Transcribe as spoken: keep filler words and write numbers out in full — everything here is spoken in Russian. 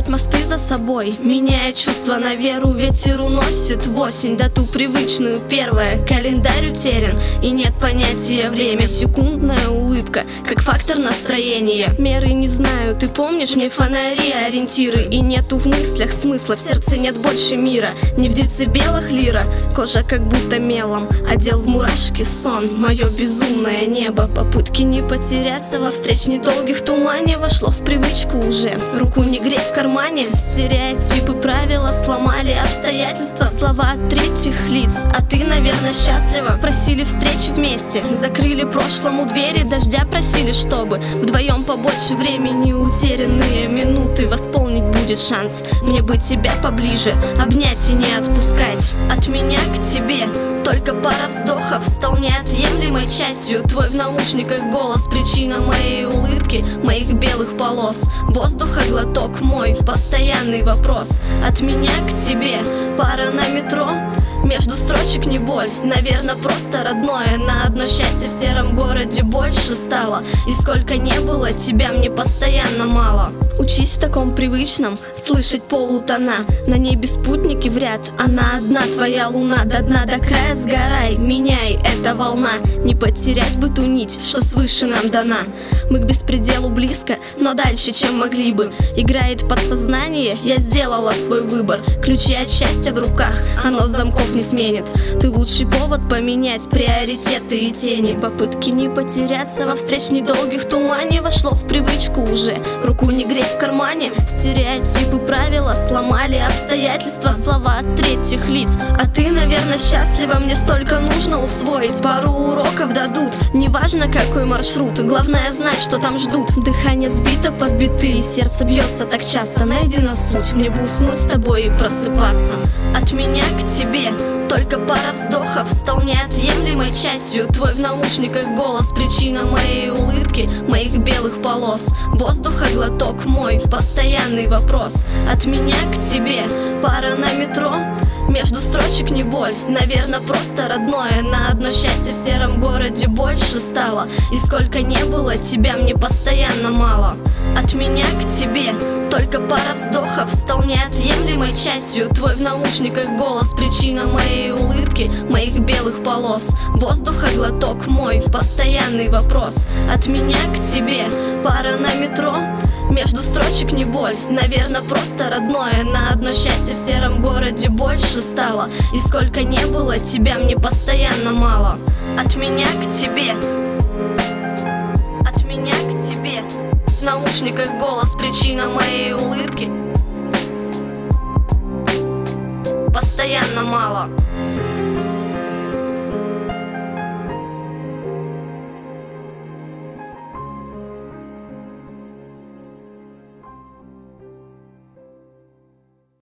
мосты за собой, меняя чувства на веру. Ветер уносит в осень, да ту привычную первое. Календарь утерян, и нет понятия время. Секундная улыбка, как фактор настроения. Меры не знаю, ты помнишь, мне фонари ориентиры. И нету в мыслях смысла, в сердце нет больше мира. Не в децибелах лира, кожа как будто мелом одел в мурашки сон, мое безумное небо. Попытки не потеряться во встреч недолгих тумане. Вошло в привычку уже, руку не греть в кармане. Стереотипы, правила сломали обстоятельства. Слова от третьих лиц, а ты, наверное, счастлива. Просили встречи вместе, закрыли прошлому двери. Дождя просили, чтобы вдвоем побольше времени. Утерянные минуты восполнить будет шанс. Мне бы тебя поближе обнять и не отпускать. От меня к тебе только пара вздохов стал неотъемлемой частью. Твой в наушниках голос, причина моей улыбки, моих белых полос. Воздуха глоток мой, постоянный вопрос. От меня к тебе пара на метро, между строчек не боль, наверное, просто родное. На одно счастье в сером городе больше стало. И сколько не было, тебя мне постоянно мало. Учись в таком привычном слышать полутона. На небе спутники в ряд, она одна твоя луна. До дна до края сгорай, меняй, эта волна. Не потерять бы ту нить, что свыше нам дана. Мы к беспределу близко, но дальше, чем могли бы. Играет подсознание, я сделала свой выбор. Ключи от счастья в руках, оно замков не сменит. Ты лучший повод поменять приоритеты и тени. Попытки не потеряться во встреч недолгих тумане. Вошло в привычку уже, руку не греть в кармане. Стереотипы, правила сломали обстоятельства. Слова от третьих лиц, а ты, наверное, счастлива. Мне столько нужно усвоить, пару уроков дадут. Неважно какой маршрут, главное знать, что там ждут. Дыхание сбито под биты, и сердце бьется так часто. Найди на суть, мне бы уснуть с тобой и просыпаться. От меня к тебе только пара вздохов стал неотъемлемой частью. Твой в наушниках голос, причина моей улыбки, моих белых полос. Воздуха глоток мой, постоянный вопрос. От меня к тебе пара на метро, между строчек не боль, наверное, просто родное. На одно счастье в сером городе больше стало. И сколько не было, тебя мне постоянно мало. От меня к тебе только пара вздохов стал неотъемлемой частью. Твой в наушниках голос, причина моей улыбки, моих белых полос. Воздуха глоток мой, постоянный вопрос. От меня к тебе пара на метро, между строчек не боль, наверное, просто родное. На одно счастье в сером городе больше стало. И сколько не было, тебя мне постоянно мало. От меня к тебе, от меня к тебе, в наушниках голос, причина моей улыбки, постоянно мало.